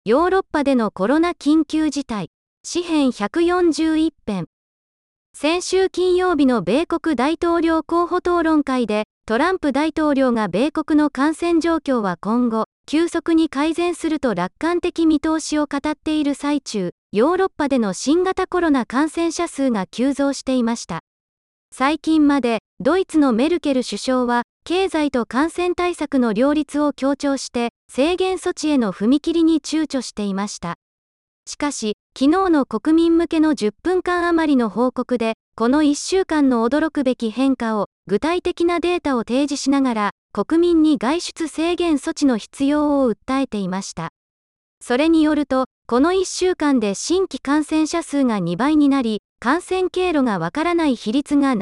ヨーロッパでのコロナ緊急事態。詩編141編。先週金曜日の米国大統領候補討論会で、トランプ大統領が米国の感染状況は今後、急速に改善すると楽観的見通しを語っている最中、ヨーロッパでの新型コロナ感染者数が急増していました。最近まで、ドイツのメルケル首相は、経済と感染対策の両立を強調して、制限措置への踏み切りに躊躇していました。しかし、昨日の国民向けの10分間余りの報告で、この1週間の驚くべき変化を、具体的なデータを提示しながら、国民に外出制限措置の必要を訴えていました。それによると、この1週間で新規感染者数が2倍になり、感染経路がわからない比率が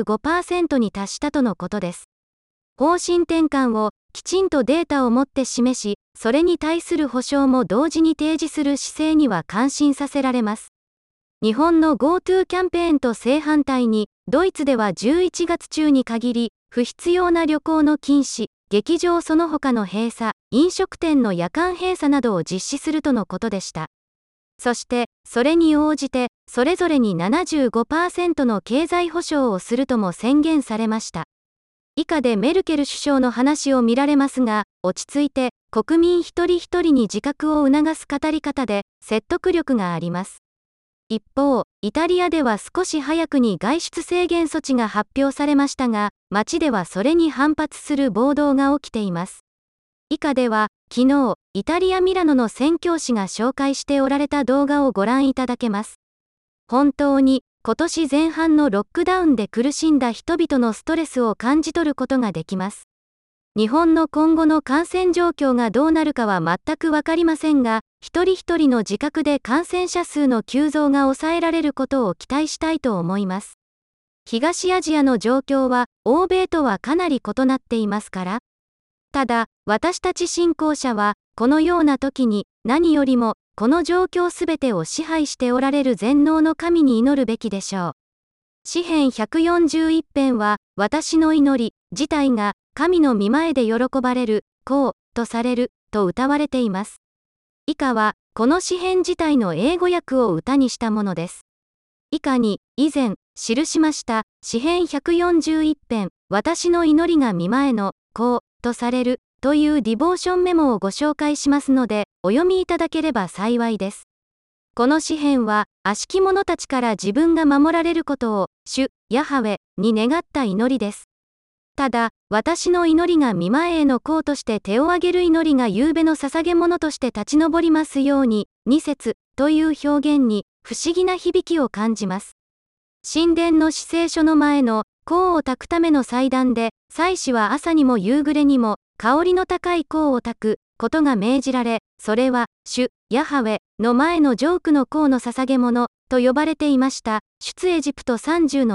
75% に達したとのことです。方針転換をきちんとデータをもって示し、それに対する保証も同時に提示する姿勢には感心させられます。日本の GoTo キャンペーンと正反対に、ドイツでは11月中に限り、不必要な旅行の禁止、劇場その他の閉鎖、飲食店の夜間閉鎖などを実施するとのことでした。そして、それに応じて、それぞれに 75% の経済保障をするとも宣言されました。以下でメルケル首相の話を見られますが、落ち着いて、国民一人一人に自覚を促す語り方で、説得力があります。一方、イタリアでは少し早くに外出制限措置が発表されましたが、街ではそれに反発する暴動が起きています。以下では、昨日、イタリア・ミラノの宣教師が紹介しておられた動画をご覧いただけます。本当に、今年前半のロックダウンで苦しんだ人々のストレスを感じ取ることができます。日本の今後の感染状況がどうなるかは全くわかりませんが、一人一人の自覚で感染者数の急増が抑えられることを期待したいと思います。東アジアの状況は、欧米とはかなり異なっていますから。ただ、私たち信仰者は、このような時に、何よりも、この状況すべてを支配しておられる全能の神に祈るべきでしょう。詩編141編は、私の祈り自体が神の御前で喜ばれる、こう、とされる、と歌われています。以下は、この詩編自体の英語訳を歌にしたものです。以下に、以前、記しました、詩編141編、私の祈りが御前の、こう、とされる、というディボーションメモをご紹介しますので、お読みいただければ幸いです。この詩編は、悪しき者たちから自分が守られることを、主、ヤハウェに願った祈りです。ただ、私の祈りが御前への功として手を挙げる祈りが夕べの捧げ物として立ち上りますように、2節という表現に、不思議な響きを感じます。神殿の至聖所の前の、香を焚くための祭壇で、祭司は朝にも夕暮れにも、香りの高い香を焚くことが命じられ、それは、主、ヤハウェの前のジョークの香の捧げ物と呼ばれていました。出エジプト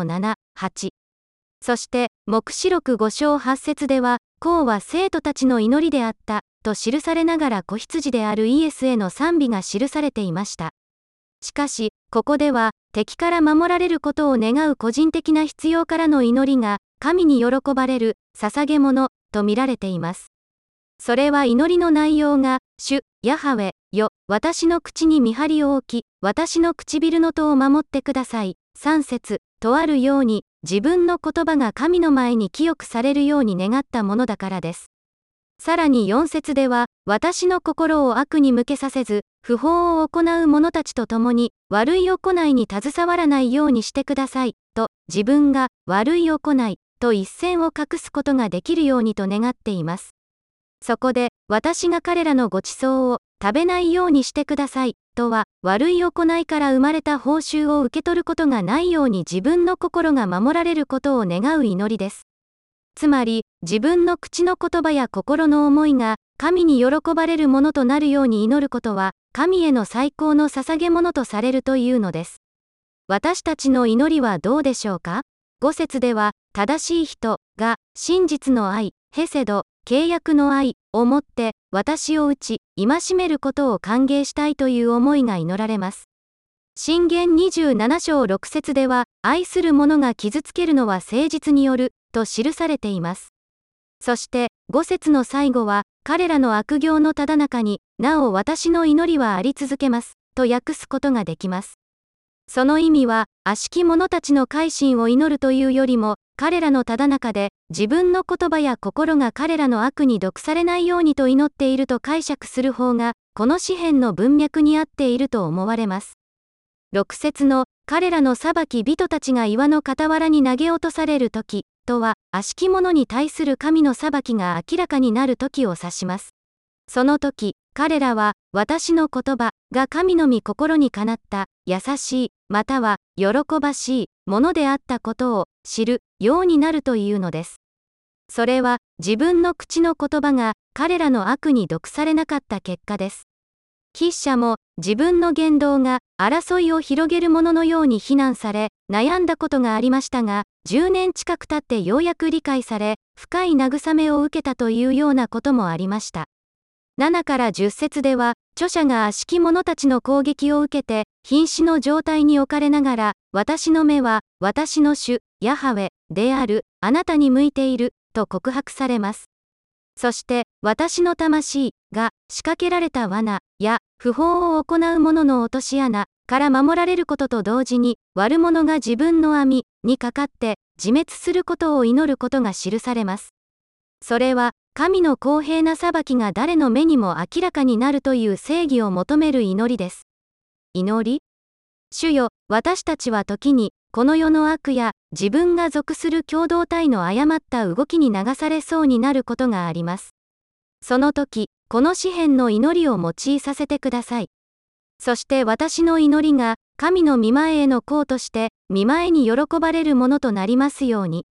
30-7、8。そして、黙示録5章8節では、香は生徒たちの祈りであった、と記されながら子羊であるイエスへの賛美が記されていました。しかし、ここでは、敵から守られることを願う個人的な必要からの祈りが、神に喜ばれる、捧げ物、と見られています。それは祈りの内容が、主、ヤハウェよ、私の口に見張りを置き、私の唇の戸を守ってください。3節とあるように、自分の言葉が神の前に清くされるように願ったものだからです。さらに4節では、私の心を悪に向けさせず、不法を行う者たちと共に、悪い行いに携わらないようにしてください、と、自分が、悪い行い、と一線を画すことができるようにと願っています。そこで、私が彼らのご馳走を、食べないようにしてください、とは、悪い行いから生まれた報酬を受け取ることがないように自分の心が守られることを願う祈りです。つまり、自分の口の言葉や心の思いが、神に喜ばれるものとなるように祈ることは、神への最高の捧げ物とされるというのです。私たちの祈りはどうでしょうか？5節では、正しい人が、真実の愛、ヘセド、契約の愛をもって、私を打ち、戒めることを歓迎したいという思いが祈られます。箴言27章6節では、愛する者が傷つけるのは誠実による、と記されています。そして、5節の最後は、 彼らの悪行のただ中に、なお私の祈りはあり続けます、と訳すことができます。その意味は、悪しき者たちの改心を祈るというよりも、彼らのただ中で、自分の言葉や心が彼らの悪に毒されないようにと祈っていると解釈する方が、この詩篇の文脈に合っていると思われます。6節の、彼らの裁き人たちが岩の傍らに投げ落とされる時とは、悪しき者に対する神の裁きが明らかになる時を指します。その時、彼らは、私の言葉が神の御心にかなった、優しい、または、喜ばしい、ものであったことを知るようになるというのです。それは、自分の口の言葉が、彼らの悪に毒されなかった結果です。筆者も、自分の言動が、争いを広げるもののように非難され、悩んだことがありましたが、10年近く経ってようやく理解され、深い慰めを受けたというようなこともありました。7から10節では、著者が悪しき者たちの攻撃を受けて、瀕死の状態に置かれながら、私の目は、私の主、ヤハウェである、あなたに向いている、と告白されます。そして、私の魂が仕掛けられた罠や不法を行う者の落とし穴から守られることと同時に、悪者が自分の網にかかって自滅することを祈ることが記されます。それは、神の公平な裁きが誰の目にも明らかになるという正義を求める祈りです。祈り？主よ、私たちは時に、この世の悪や、自分が属する共同体の誤った動きに流されそうになることがあります。その時、この詩篇の祈りを用いさせてください。そして私の祈りが、神の御前への功として、御前に喜ばれるものとなりますように。